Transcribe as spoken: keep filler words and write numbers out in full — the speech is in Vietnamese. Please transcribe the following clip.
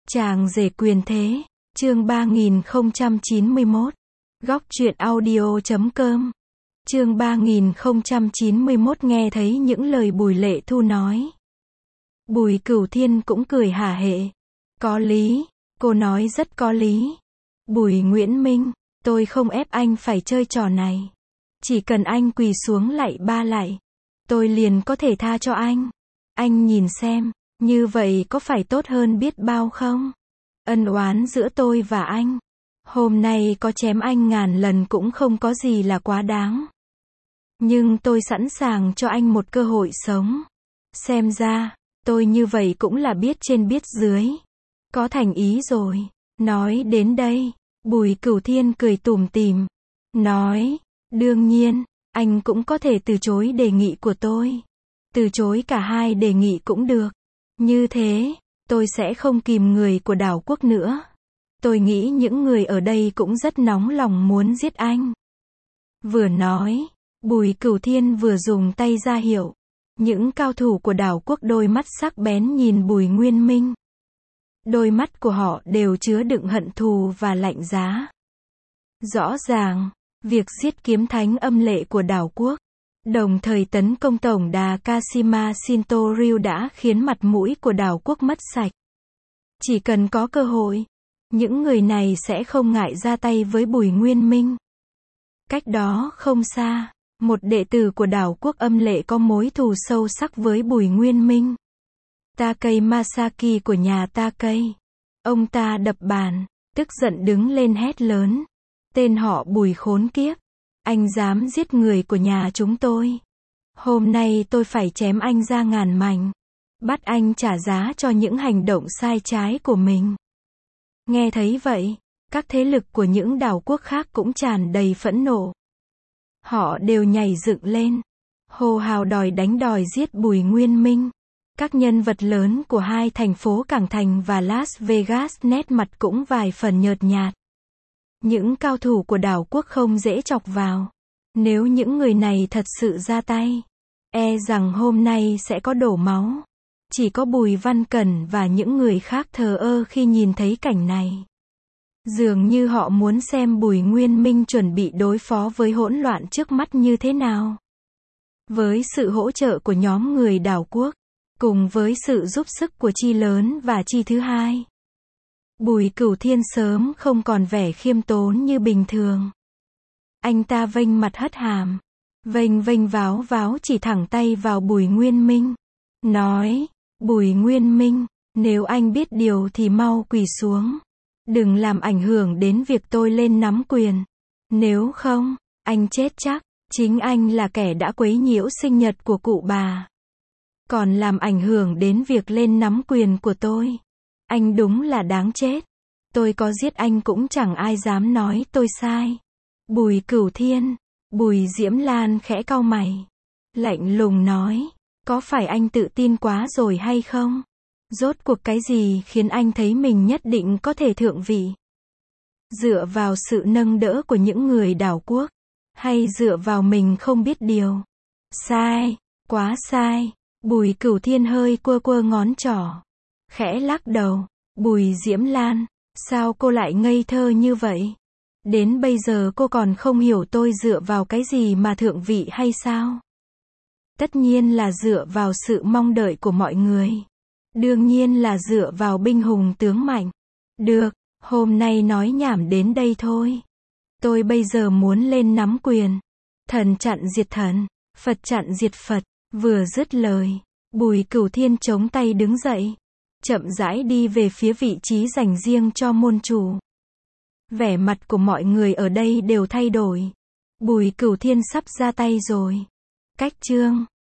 Chàng rể quyền thế, chương ba nghìn không trăm chín mươi mốt. Góc truyện audio chấm com. Chương ba nghìn không trăm chín mươi mốt nghe thấy những lời Bùi Lệ Thu nói. Bùi Cửu Thiên cũng cười hả hệ. Có lý, cô nói rất có lý. Bùi Nguyễn Minh, tôi không ép anh phải chơi trò này. Chỉ cần anh quỳ xuống lạy ba lạy, tôi liền có thể tha cho anh. Anh nhìn xem, như vậy có phải tốt hơn biết bao không? Ân oán giữa tôi và anh, hôm nay có chém anh ngàn lần cũng không có gì là quá đáng. Nhưng tôi sẵn sàng cho anh một cơ hội sống. Xem ra, tôi như vậy cũng là biết trên biết dưới. Có thành ý rồi. Nói đến đây, Bùi Cửu Thiên cười tủm tỉm. Nói, đương nhiên, anh cũng có thể từ chối đề nghị của tôi. Từ chối cả hai đề nghị cũng được. Như thế, tôi sẽ không kìm người của đảo quốc nữa. Tôi nghĩ những người ở đây cũng rất nóng lòng muốn giết anh. Vừa nói, Bùi Cửu Thiên vừa dùng tay ra hiệu. Những cao thủ của đảo quốc đôi mắt sắc bén nhìn Bùi Nguyên Minh. Đôi mắt của họ đều chứa đựng hận thù và lạnh giá. Rõ ràng, việc giết kiếm thánh âm lệ của đảo quốc, đồng thời tấn công tổng đà Kashima Shinto Ryu đã khiến mặt mũi của đảo quốc mất sạch. Chỉ cần có cơ hội, những người này sẽ không ngại ra tay với Bùi Nguyên Minh. Cách đó không xa, một đệ tử của đảo quốc âm lệ có mối thù sâu sắc với Bùi Nguyên Minh. Takei Masaki của nhà Takei. Ông ta đập bàn, tức giận đứng lên hét lớn. Tên họ Bùi khốn kiếp. Anh dám giết người của nhà chúng tôi. Hôm nay tôi phải chém anh ra ngàn mảnh. Bắt anh trả giá cho những hành động sai trái của mình. Nghe thấy vậy, các thế lực của những đảo quốc khác cũng tràn đầy phẫn nộ. Họ đều nhảy dựng lên, hô hào đòi đánh đòi giết Bùi Nguyên Minh. Các nhân vật lớn của hai thành phố Cảng Thành và Las Vegas nét mặt cũng vài phần nhợt nhạt. Những cao thủ của đảo quốc không dễ chọc vào. Nếu những người này thật sự ra tay, e rằng hôm nay sẽ có đổ máu. Chỉ có Bùi Văn Cẩn và những người khác thờ ơ khi nhìn thấy cảnh này. Dường như họ muốn xem Bùi Nguyên Minh chuẩn bị đối phó với hỗn loạn trước mắt như thế nào. Với sự hỗ trợ của nhóm người đảo quốc, cùng với sự giúp sức của Chi Lớn và Chi Thứ Hai, Bùi Cửu Thiên sớm không còn vẻ khiêm tốn như bình thường. Anh ta vênh mặt hất hàm, vênh vênh váo váo chỉ thẳng tay vào Bùi Nguyên Minh. Nói, Bùi Nguyên Minh, nếu anh biết điều thì mau quỳ xuống. Đừng làm ảnh hưởng đến việc tôi lên nắm quyền. Nếu không, anh chết chắc. Chính anh là kẻ đã quấy nhiễu sinh nhật của cụ bà. Còn làm ảnh hưởng đến việc lên nắm quyền của tôi. Anh đúng là đáng chết. Tôi có giết anh cũng chẳng ai dám nói tôi sai. Bùi Cửu Thiên, Bùi Diễm Lan khẽ cau mày. Lạnh lùng nói, có phải anh tự tin quá rồi hay không? Rốt cuộc cái gì khiến anh thấy mình nhất định có thể thượng vị? Dựa vào sự nâng đỡ của những người đảo quốc, hay dựa vào mình không biết điều? Sai, quá sai. Bùi Cửu Thiên hơi quơ quơ ngón trỏ, khẽ lắc đầu. Bùi Diễm Lan, sao cô lại ngây thơ như vậy? Đến bây giờ cô còn không hiểu tôi dựa vào cái gì mà thượng vị hay sao? Tất nhiên là dựa vào sự mong đợi của mọi người. Đương nhiên là dựa vào binh hùng tướng mạnh. Được, hôm nay nói nhảm đến đây thôi. Tôi bây giờ muốn lên nắm quyền. Thần chặn diệt thần, Phật chặn diệt Phật. Vừa dứt lời, Bùi Cửu Thiên chống tay đứng dậy, chậm rãi đi về phía vị trí dành riêng cho môn chủ. Vẻ mặt của mọi người ở đây đều thay đổi. Bùi Cửu Thiên sắp ra tay rồi. Cách chương